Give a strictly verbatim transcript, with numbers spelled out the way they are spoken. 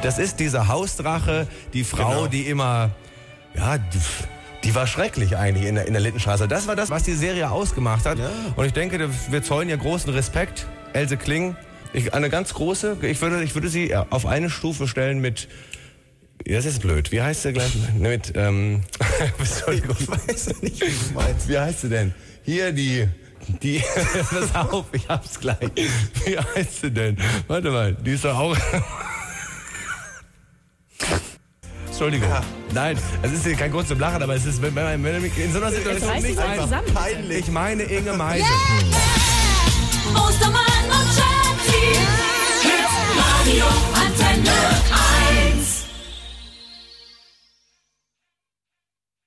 Das ist dieser Hausdrache, die Frau, genau. die immer, ja, die, die war schrecklich eigentlich in der, in der Lindenstraße. Das war das, was die Serie ausgemacht hat. Ja. Und ich denke, wir zollen ihr großen Respekt. Else Kling, ich, eine ganz große, ich würde, ich würde sie auf eine Stufe stellen mit, das ist blöd, wie heißt sie gleich? Mit, ähm, Entschuldigung, ich weiß nicht, wie du meinst. Wie heißt sie denn? Hier die, die, pass auf, ich hab's gleich. Wie heißt sie denn? Warte mal, die ist doch auch... Entschuldigung. Ja. Nein, es ist hier kein Grund zum Lachen, aber es ist, wenn man in so einer Situation nicht einfach peinlich. Ich meine Inge Meisel. Yeah, yeah. Ostermann und Schatzi. Hit Radio Antenne.